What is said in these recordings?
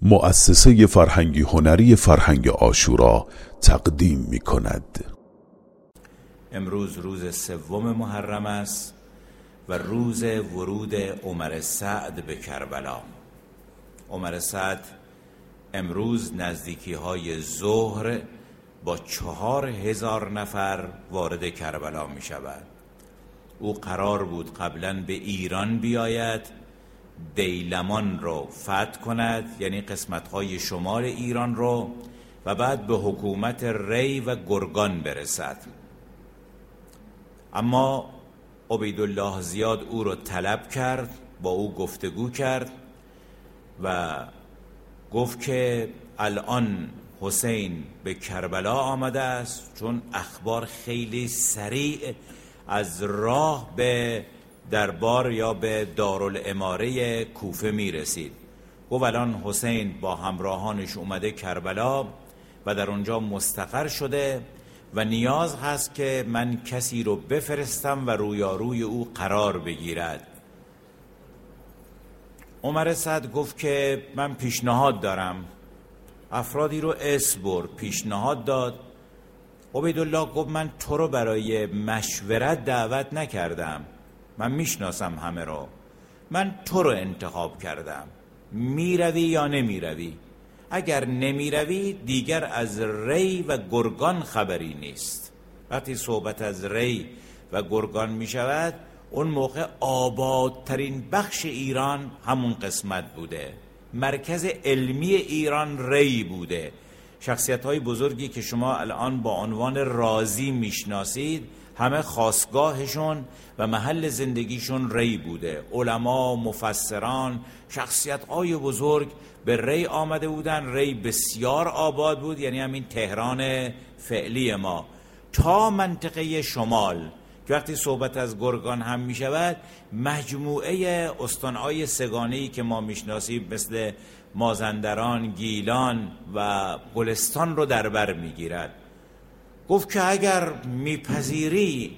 مؤسسه فرهنگی هنری فرهنگ عاشورا تقدیم می کند. امروز روز 3 محرم است و روز ورود عمر سعد به کربلا. عمر سعد امروز نزدیکی های ظهر با 4000 نفر وارد کربلا می شود. او قرار بود قبلا به ایران بیاید، دیلمان رو فتح کند، یعنی قسمت‌های شمال ایران رو، و بعد به حکومت ری و گرگان برسد. اما عبیدالله زیاد او رو طلب کرد، با او گفتگو کرد و گفت که الان حسین به کربلا آمده است، چون اخبار خیلی سریع از راه به دربار یا به دارالاماره کوفه می رسید. گفت الان حسین با همراهانش اومده کربلا و در اونجا مستقر شده و نیاز هست که من کسی رو بفرستم و رویاروی او قرار بگیرد. عمر سعد گفت که من پیشنهاد دارم. افرادی رو اسم برد، پیشنهاد داد. عبیدالله گفت من تو رو برای مشورت دعوت نکردم، من میشناسم همه رو، من تو رو انتخاب کردم، میروی یا نمیروی؟ اگر نمیروی دیگر از ری و گرگان خبری نیست. وقتی صحبت از ری و گرگان میشود، اون موقع آبادترین بخش ایران همون قسمت بوده، مرکز علمی ایران ری بوده. شخصیت‌های بزرگی که شما الان با عنوان رازی میشناسید، همه خاصگاهشون و محل زندگیشون ری بوده. علما، مفسران، شخصیت‌های بزرگ به ری آمده بودن. ری بسیار آباد بود، یعنی همین تهران فعلی ما، تا منطقه شمال که وقتی صحبت از گرگان هم می شود، مجموعه استانهای سگانه‌ای که ما میشناسیم مثل مازندران، گیلان و گلستان رو در بر می گیرد. گفت که اگر میپذیری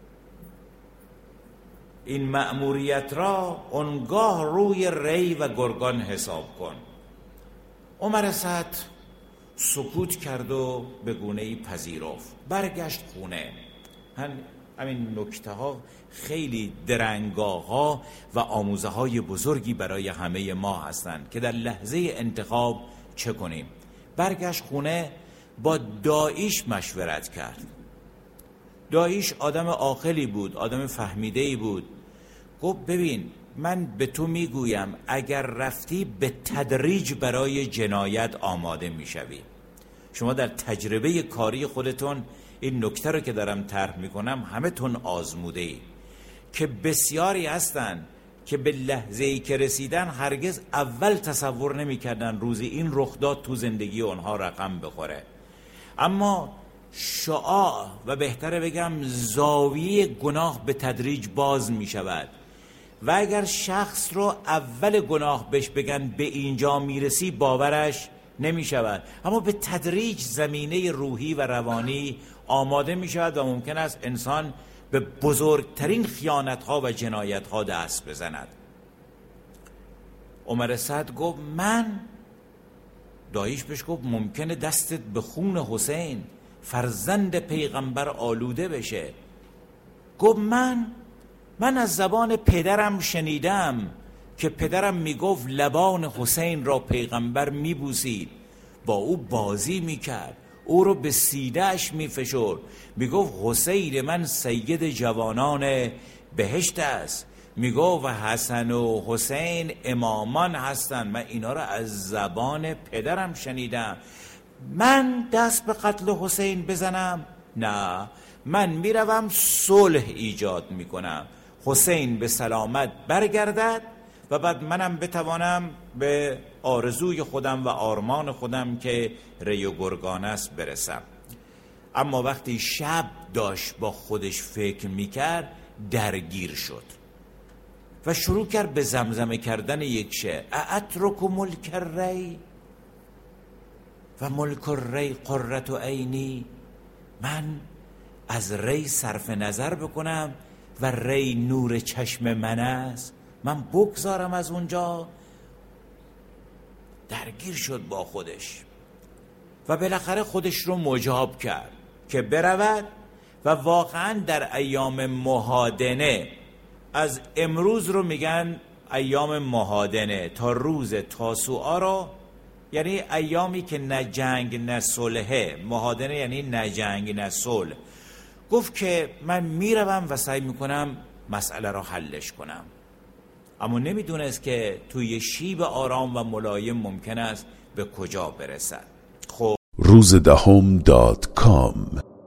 این مأموریت را، اونگاه روی ری و گرگان حساب کن. عمر سعد سکوت کرد و به گونه‌ای پذیرفت. برگشت خونه. همین نکته ها خیلی درنگاه ها و آموزه های بزرگی برای همه ما هستند که در لحظه انتخاب چه کنیم. برگشت خونه، با داییش مشورت کرد. داییش آدم عاقلی بود، آدم فهمیده‌ای بود. گفت ببین، من به تو میگویم اگر رفتی به تدریج برای جنایت آماده میشوی. شما در تجربه کاری خودتون این نکته رو که دارم طرح میکنم همه تون آزموده ای که بسیاری هستن که به لحظه‌ای که رسیدن هرگز اول تصور نمیکردن روزی این رخ داد تو زندگی اونها رقم بخوره. اما شعاع و بهتره بگم زاویه گناه به تدریج باز می شود و اگر شخص رو اول گناه بهش بگن به اینجا می رسی، باورش نمی شود، اما به تدریج زمینه روحی و روانی آماده می شود و ممکن است انسان به بزرگترین خیانت ها و جنایت ها دست بزند. عمر سعد گفت من، داییش بهش گفت ممکنه دستت به خون حسین فرزند پیغمبر آلوده بشه. گفت من از زبان پدرم شنیدم که پدرم میگفت لبان حسین را پیغمبر میبوسید، با او بازی میکرد، او رو به سینه‌اش میفشرد، میگفت حسین من سید جوانان بهشت است، میگفت و حسن و حسین امامان هستن. من اینا رو از زبان پدرم شنیدم. من دست به قتل حسین بزنم؟ نه، من میروم صلح ایجاد میکنم، حسین به سلامت برگردد و بعد منم بتوانم به آرزوی خودم و آرمان خودم که ری و گرگان است برسم. اما وقتی شب داشت با خودش فکر میکرد، درگیر شد و شروع کرد به زمزمه کردن یک شعر: اترک ملک الری و ملک الری قرة عینی. من از ری صرف نظر بکنم و ری نور چشم من است، من بگذارم از اونجا. درگیر شد با خودش و بالاخره خودش رو مجاب کرد که برود و واقعا در ایام مهادنه، از امروز رو میگن ایام مهادنه تا روز تاسوعا رو، یعنی ایامی که نه جنگ نه صلحه، مهادنه یعنی نه جنگ نه صلح، گفت که من میروم و سعی میکنم مسئله رو حلش کنم. اما نمیدونست که توی شیب آرام و ملایم ممکن است به کجا برسد. خب روزدهم.com